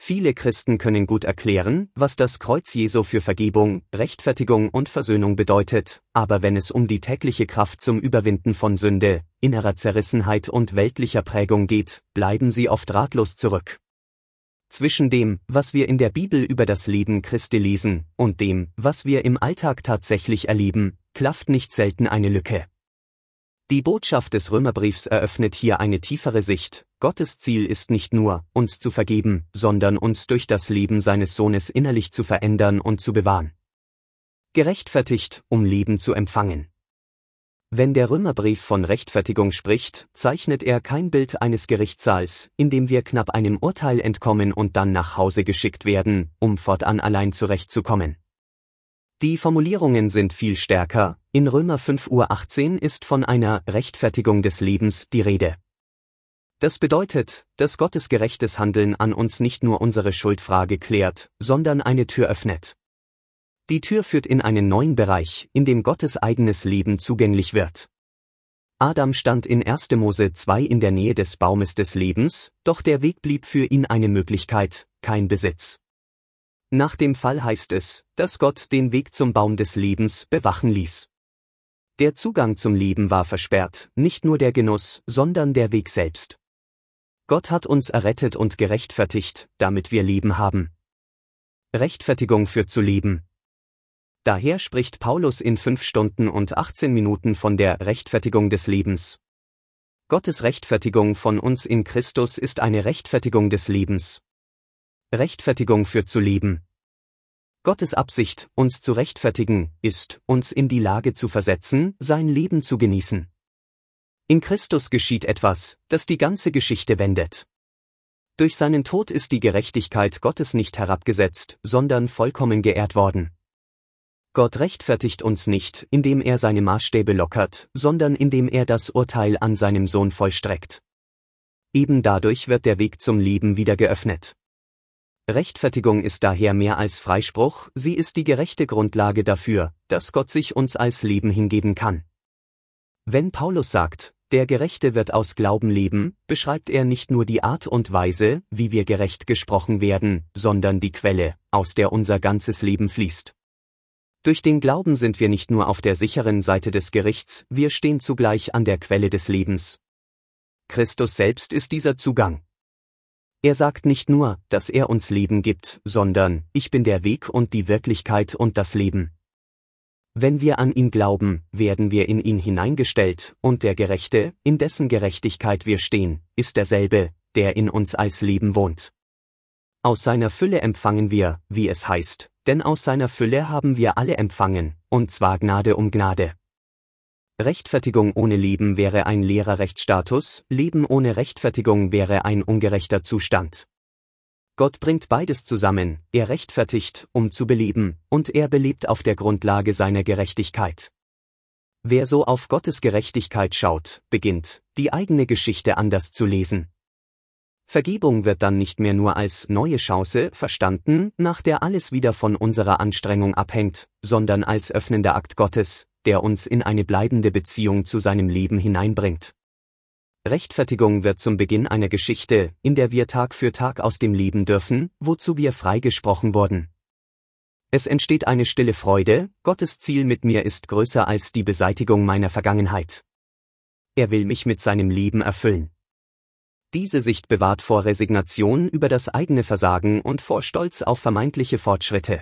Viele Christen können gut erklären, was das Kreuz Jesu für Vergebung, Rechtfertigung und Versöhnung bedeutet, aber wenn es um die tägliche Kraft zum Überwinden von Sünde, innerer Zerrissenheit und weltlicher Prägung geht, bleiben sie oft ratlos zurück. Zwischen dem, was wir in der Bibel über das Leben Christi lesen, und dem, was wir im Alltag tatsächlich erleben, klafft nicht selten eine Lücke. Die Botschaft des Römerbriefs eröffnet hier eine tiefere Sicht. Gottes Ziel ist nicht nur, uns zu vergeben, sondern uns durch das Leben seines Sohnes innerlich zu verändern und zu bewahren. Gerechtfertigt, um Leben zu empfangen. Wenn der Römerbrief von Rechtfertigung spricht, zeichnet er kein Bild eines Gerichtssaals, in dem wir knapp einem Urteil entkommen und dann nach Hause geschickt werden, um fortan allein zurechtzukommen. Die Formulierungen sind viel stärker. In Römer 5:18 ist von einer Rechtfertigung des Lebens die Rede. Das bedeutet, dass Gottes gerechtes Handeln an uns nicht nur unsere Schuldfrage klärt, sondern eine Tür öffnet. Die Tür führt in einen neuen Bereich, in dem Gottes eigenes Leben zugänglich wird. Adam stand in 1. Mose 2 in der Nähe des Baumes des Lebens, doch der Weg blieb für ihn eine Möglichkeit, kein Besitz. Nach dem Fall heißt es, dass Gott den Weg zum Baum des Lebens bewachen ließ. Der Zugang zum Leben war versperrt, nicht nur der Genuss, sondern der Weg selbst. Gott hat uns errettet und gerechtfertigt, damit wir Leben haben. Rechtfertigung führt zu Leben. Daher spricht Paulus in 5 Stunden und 18 Minuten von der Rechtfertigung des Lebens. Gottes Rechtfertigung von uns in Christus ist eine Rechtfertigung des Lebens. Rechtfertigung führt zu Leben. Gottes Absicht, uns zu rechtfertigen, ist, uns in die Lage zu versetzen, sein Leben zu genießen. In Christus geschieht etwas, das die ganze Geschichte wendet. Durch seinen Tod ist die Gerechtigkeit Gottes nicht herabgesetzt, sondern vollkommen geehrt worden. Gott rechtfertigt uns nicht, indem er seine Maßstäbe lockert, sondern indem er das Urteil an seinem Sohn vollstreckt. Eben dadurch wird der Weg zum Leben wieder geöffnet. Rechtfertigung ist daher mehr als Freispruch, sie ist die gerechte Grundlage dafür, dass Gott sich uns als Leben hingeben kann. Wenn Paulus sagt, der Gerechte wird aus Glauben leben, beschreibt er nicht nur die Art und Weise, wie wir gerecht gesprochen werden, sondern die Quelle, aus der unser ganzes Leben fließt. Durch den Glauben sind wir nicht nur auf der sicheren Seite des Gerichts, wir stehen zugleich an der Quelle des Lebens. Christus selbst ist dieser Zugang. Er sagt nicht nur, dass er uns Leben gibt, sondern, ich bin der Weg und die Wirklichkeit und das Leben. Wenn wir an ihn glauben, werden wir in ihn hineingestellt, und der Gerechte, in dessen Gerechtigkeit wir stehen, ist derselbe, der in uns als Leben wohnt. Aus seiner Fülle empfangen wir, wie es heißt, denn aus seiner Fülle haben wir alle empfangen, und zwar Gnade um Gnade. Rechtfertigung ohne Leben wäre ein leerer Rechtsstatus, Leben ohne Rechtfertigung wäre ein ungerechter Zustand. Gott bringt beides zusammen, er rechtfertigt, um zu beleben, und er belebt auf der Grundlage seiner Gerechtigkeit. Wer so auf Gottes Gerechtigkeit schaut, beginnt, die eigene Geschichte anders zu lesen. Vergebung wird dann nicht mehr nur als neue Chance verstanden, nach der alles wieder von unserer Anstrengung abhängt, sondern als öffnender Akt Gottes, der uns in eine bleibende Beziehung zu seinem Leben hineinbringt. Rechtfertigung wird zum Beginn einer Geschichte, in der wir Tag für Tag aus dem Leben dürfen, wozu wir freigesprochen wurden. Es entsteht eine stille Freude, Gottes Ziel mit mir ist größer als die Beseitigung meiner Vergangenheit. Er will mich mit seinem Leben erfüllen. Diese Sicht bewahrt vor Resignation über das eigene Versagen und vor Stolz auf vermeintliche Fortschritte.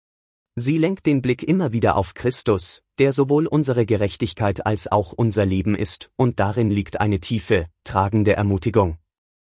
Sie lenkt den Blick immer wieder auf Christus, der sowohl unsere Gerechtigkeit als auch unser Leben ist, und darin liegt eine tiefe, tragende Ermutigung.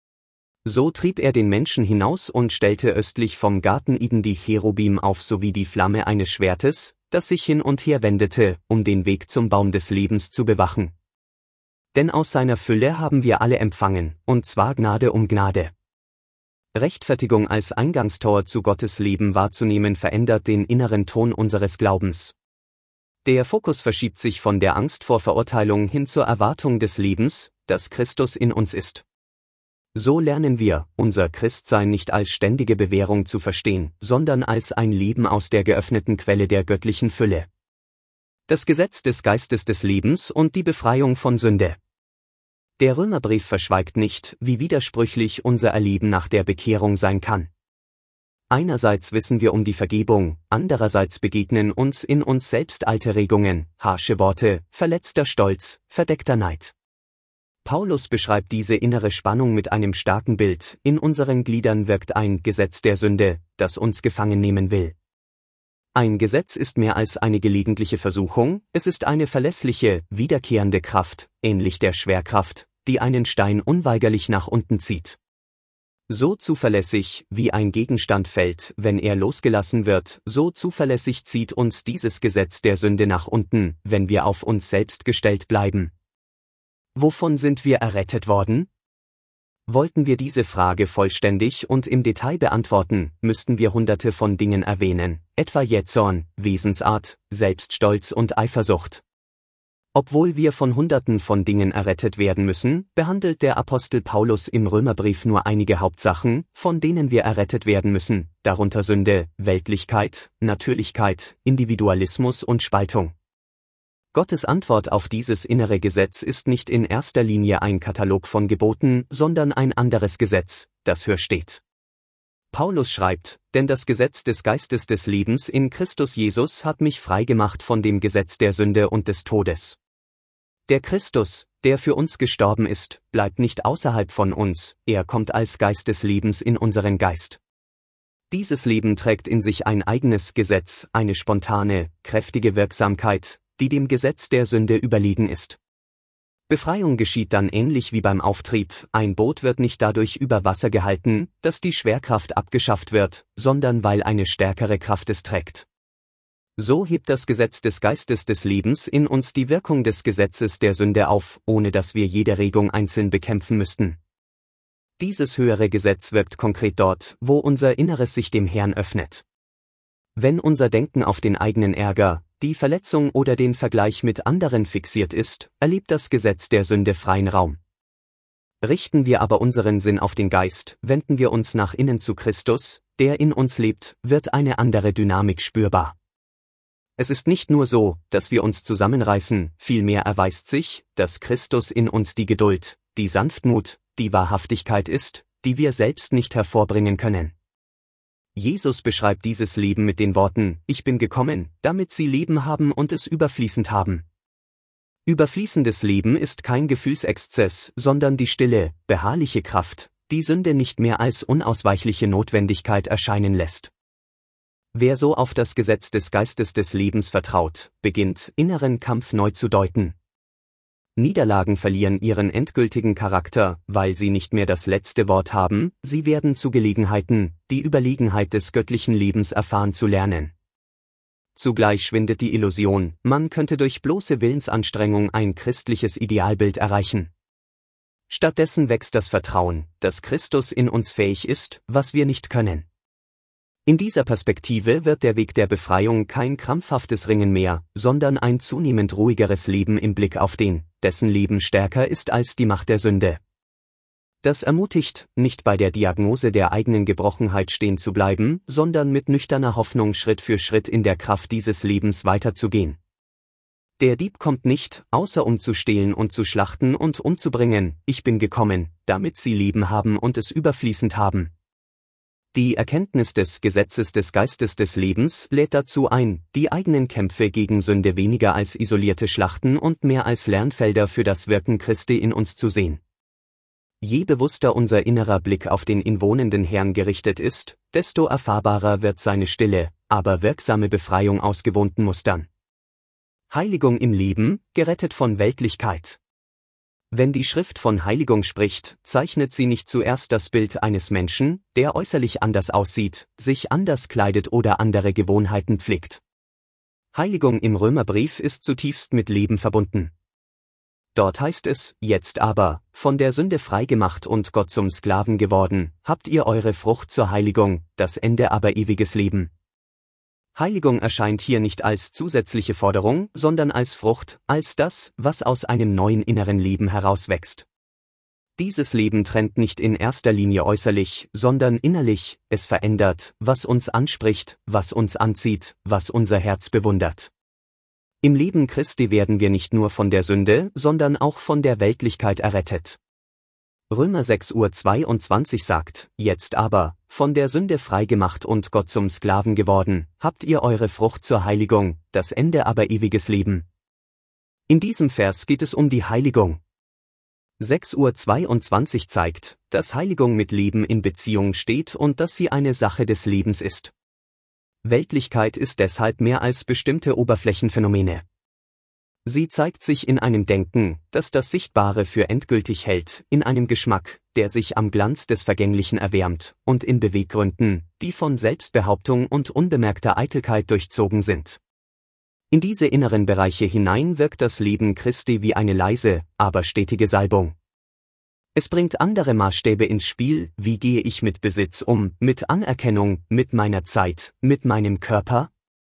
So trieb er den Menschen hinaus und stellte östlich vom Garten Eden die Cherubim auf sowie die Flamme eines Schwertes, das sich hin und her wendete, um den Weg zum Baum des Lebens zu bewachen. Denn aus seiner Fülle haben wir alle empfangen, und zwar Gnade um Gnade. Rechtfertigung als Eingangstor zu Gottes Leben wahrzunehmen verändert den inneren Ton unseres Glaubens. Der Fokus verschiebt sich von der Angst vor Verurteilung hin zur Erwartung des Lebens, das Christus in uns ist. So lernen wir, unser Christsein nicht als ständige Bewährung zu verstehen, sondern als ein Leben aus der geöffneten Quelle der göttlichen Fülle. Das Gesetz des Geistes des Lebens und die Befreiung von Sünde. Der Römerbrief verschweigt nicht, wie widersprüchlich unser Erleben nach der Bekehrung sein kann. Einerseits wissen wir um die Vergebung, andererseits begegnen uns in uns selbst alte Regungen, harsche Worte, verletzter Stolz, verdeckter Neid. Paulus beschreibt diese innere Spannung mit einem starken Bild: In unseren Gliedern wirkt ein Gesetz der Sünde, das uns gefangen nehmen will. Ein Gesetz ist mehr als eine gelegentliche Versuchung, es ist eine verlässliche, wiederkehrende Kraft, ähnlich der Schwerkraft, die einen Stein unweigerlich nach unten zieht. So zuverlässig, wie ein Gegenstand fällt, wenn er losgelassen wird, so zuverlässig zieht uns dieses Gesetz der Sünde nach unten, wenn wir auf uns selbst gestellt bleiben. Wovon sind wir errettet worden? Wollten wir diese Frage vollständig und im Detail beantworten, müssten wir hunderte von Dingen erwähnen, etwa Jähzorn, Wesensart, Selbststolz und Eifersucht. Obwohl wir von Hunderten von Dingen errettet werden müssen, behandelt der Apostel Paulus im Römerbrief nur einige Hauptsachen, von denen wir errettet werden müssen, darunter Sünde, Weltlichkeit, Natürlichkeit, Individualismus und Spaltung. Gottes Antwort auf dieses innere Gesetz ist nicht in erster Linie ein Katalog von Geboten, sondern ein anderes Gesetz, das höher steht. Paulus schreibt: Denn das Gesetz des Geistes des Lebens in Christus Jesus hat mich frei gemacht von dem Gesetz der Sünde und des Todes. Der Christus, der für uns gestorben ist, bleibt nicht außerhalb von uns, er kommt als Geist des Lebens in unseren Geist. Dieses Leben trägt in sich ein eigenes Gesetz, eine spontane, kräftige Wirksamkeit, die dem Gesetz der Sünde überlegen ist. Befreiung geschieht dann ähnlich wie beim Auftrieb: Ein Boot wird nicht dadurch über Wasser gehalten, dass die Schwerkraft abgeschafft wird, sondern weil eine stärkere Kraft es trägt. So hebt das Gesetz des Geistes des Lebens in uns die Wirkung des Gesetzes der Sünde auf, ohne dass wir jede Regung einzeln bekämpfen müssten. Dieses höhere Gesetz wirkt konkret dort, wo unser Inneres sich dem Herrn öffnet. Wenn unser Denken auf den eigenen Ärger, die Verletzung oder den Vergleich mit anderen fixiert ist, erlebt das Gesetz der Sünde freien Raum. Richten wir aber unseren Sinn auf den Geist, wenden wir uns nach innen zu Christus, der in uns lebt, wird eine andere Dynamik spürbar. Es ist nicht nur so, dass wir uns zusammenreißen, vielmehr erweist sich, dass Christus in uns die Geduld, die Sanftmut, die Wahrhaftigkeit ist, die wir selbst nicht hervorbringen können. Jesus beschreibt dieses Leben mit den Worten: Ich bin gekommen, damit sie Leben haben und es überfließend haben. Überfließendes Leben ist kein Gefühlsexzess, sondern die stille, beharrliche Kraft, die Sünde nicht mehr als unausweichliche Notwendigkeit erscheinen lässt. Wer so auf das Gesetz des Geistes des Lebens vertraut, beginnt, inneren Kampf neu zu deuten. Niederlagen verlieren ihren endgültigen Charakter, weil sie nicht mehr das letzte Wort haben, sie werden zu Gelegenheiten, die Überlegenheit des göttlichen Lebens erfahren zu lernen. Zugleich schwindet die Illusion, man könnte durch bloße Willensanstrengung ein christliches Idealbild erreichen. Stattdessen wächst das Vertrauen, dass Christus in uns fähig ist, was wir nicht können. In dieser Perspektive wird der Weg der Befreiung kein krampfhaftes Ringen mehr, sondern ein zunehmend ruhigeres Leben im Blick auf den, dessen Leben stärker ist als die Macht der Sünde. Das ermutigt, nicht bei der Diagnose der eigenen Gebrochenheit stehen zu bleiben, sondern mit nüchterner Hoffnung Schritt für Schritt in der Kraft dieses Lebens weiterzugehen. Der Dieb kommt nicht, außer um zu stehlen und zu schlachten und umzubringen: Ich bin gekommen, damit sie Leben haben und es überfließend haben. Die Erkenntnis des Gesetzes des Geistes des Lebens lädt dazu ein, die eigenen Kämpfe gegen Sünde weniger als isolierte Schlachten und mehr als Lernfelder für das Wirken Christi in uns zu sehen. Je bewusster unser innerer Blick auf den inwohnenden Herrn gerichtet ist, desto erfahrbarer wird seine stille, aber wirksame Befreiung aus gewohnten Mustern. Heiligung im Leben, gerettet von Weltlichkeit. Wenn die Schrift von Heiligung spricht, zeichnet sie nicht zuerst das Bild eines Menschen, der äußerlich anders aussieht, sich anders kleidet oder andere Gewohnheiten pflegt. Heiligung im Römerbrief ist zutiefst mit Leben verbunden. Dort heißt es: Jetzt aber, von der Sünde frei gemacht und Gott zum Sklaven geworden, habt ihr eure Frucht zur Heiligung, das Ende aber ewiges Leben. Heiligung erscheint hier nicht als zusätzliche Forderung, sondern als Frucht, als das, was aus einem neuen inneren Leben herauswächst. Dieses Leben trennt nicht in erster Linie äußerlich, sondern innerlich, es verändert, was uns anspricht, was uns anzieht, was unser Herz bewundert. Im Leben Christi werden wir nicht nur von der Sünde, sondern auch von der Weltlichkeit errettet. Römer 6:22 sagt, jetzt aber, von der Sünde freigemacht und Gott zum Sklaven geworden, habt ihr eure Frucht zur Heiligung, das Ende aber ewiges Leben. In diesem Vers geht es um die Heiligung. 6:22 zeigt, dass Heiligung mit Leben in Beziehung steht und dass sie eine Sache des Lebens ist. Weltlichkeit ist deshalb mehr als bestimmte Oberflächenphänomene. Sie zeigt sich in einem Denken, das das Sichtbare für endgültig hält, in einem Geschmack, der sich am Glanz des Vergänglichen erwärmt, und in Beweggründen, die von Selbstbehauptung und unbemerkter Eitelkeit durchzogen sind. In diese inneren Bereiche hinein wirkt das Leben Christi wie eine leise, aber stetige Salbung. Es bringt andere Maßstäbe ins Spiel, wie gehe ich mit Besitz um, mit Anerkennung, mit meiner Zeit, mit meinem Körper?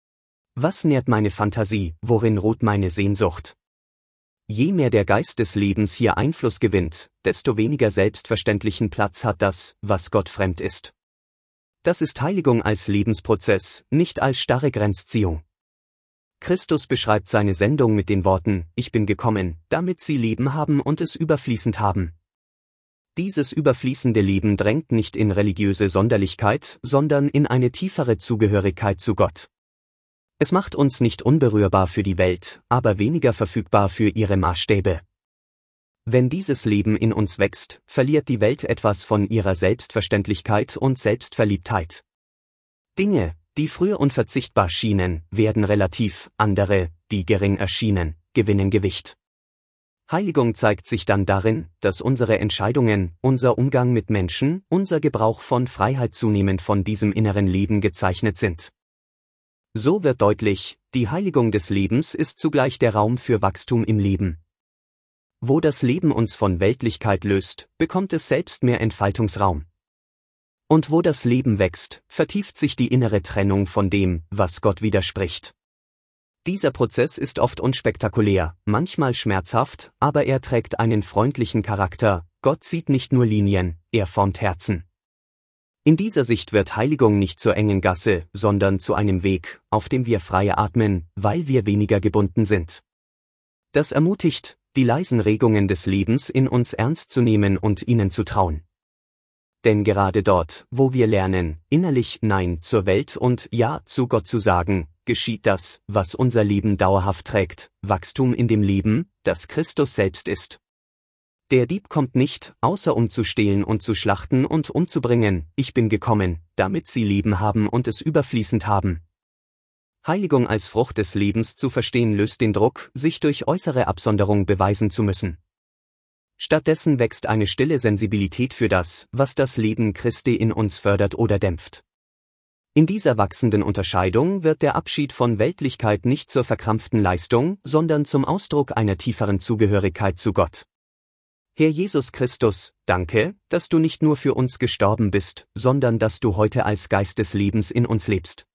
Was nährt meine Fantasie, worin ruht meine Sehnsucht? Je mehr der Geist des Lebens hier Einfluss gewinnt, desto weniger selbstverständlichen Platz hat das, was Gott fremd ist. Das ist Heiligung als Lebensprozess, nicht als starre Grenzziehung. Christus beschreibt seine Sendung mit den Worten, ich bin gekommen, damit sie Leben haben und es überfließend haben. Dieses überfließende Leben drängt nicht in religiöse Sonderlichkeit, sondern in eine tiefere Zugehörigkeit zu Gott. Es macht uns nicht unberührbar für die Welt, aber weniger verfügbar für ihre Maßstäbe. Wenn dieses Leben in uns wächst, verliert die Welt etwas von ihrer Selbstverständlichkeit und Selbstverliebtheit. Dinge, die früher unverzichtbar schienen, werden relativ, andere, die gering erschienen, gewinnen Gewicht. Heiligung zeigt sich dann darin, dass unsere Entscheidungen, unser Umgang mit Menschen, unser Gebrauch von Freiheit zunehmend von diesem inneren Leben gezeichnet sind. So wird deutlich, die Heiligung des Lebens ist zugleich der Raum für Wachstum im Leben. Wo das Leben uns von Weltlichkeit löst, bekommt es selbst mehr Entfaltungsraum. Und wo das Leben wächst, vertieft sich die innere Trennung von dem, was Gott widerspricht. Dieser Prozess ist oft unspektakulär, manchmal schmerzhaft, aber er trägt einen freundlichen Charakter. Gott sieht nicht nur Linien, er formt Herzen. In dieser Sicht wird Heiligung nicht zur engen Gasse, sondern zu einem Weg, auf dem wir frei atmen, weil wir weniger gebunden sind. Das ermutigt, die leisen Regungen des Lebens in uns ernst zu nehmen und ihnen zu trauen. Denn gerade dort, wo wir lernen, innerlich Nein zur Welt und Ja zu Gott zu sagen, geschieht das, was unser Leben dauerhaft trägt, Wachstum in dem Leben, das Christus selbst ist. Der Dieb kommt nicht, außer um zu stehlen und zu schlachten und umzubringen, ich bin gekommen, damit sie Leben haben und es überfließend haben. Heiligung als Frucht des Lebens zu verstehen löst den Druck, sich durch äußere Absonderung beweisen zu müssen. Stattdessen wächst eine stille Sensibilität für das, was das Leben Christi in uns fördert oder dämpft. In dieser wachsenden Unterscheidung wird der Abschied von Weltlichkeit nicht zur verkrampften Leistung, sondern zum Ausdruck einer tieferen Zugehörigkeit zu Gott. Herr Jesus Christus, danke, dass du nicht nur für uns gestorben bist, sondern dass du heute als Geist des Lebens in uns lebst.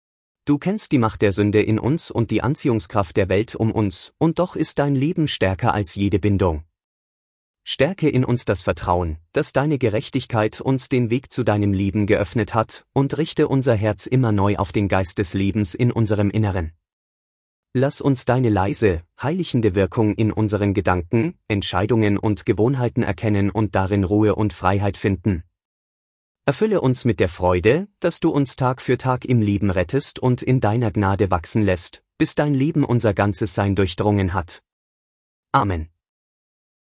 Du kennst die Macht der Sünde in uns und die Anziehungskraft der Welt um uns, und doch ist dein Leben stärker als jede Bindung. Stärke in uns das Vertrauen, dass deine Gerechtigkeit uns den Weg zu deinem Leben geöffnet hat, und richte unser Herz immer neu auf den Geist des Lebens in unserem Inneren. Lass uns deine leise, heiligende Wirkung in unseren Gedanken, Entscheidungen und Gewohnheiten erkennen und darin Ruhe und Freiheit finden. Erfülle uns mit der Freude, dass du uns Tag für Tag im Leben rettest und in deiner Gnade wachsen lässt, bis dein Leben unser ganzes Sein durchdrungen hat. Amen.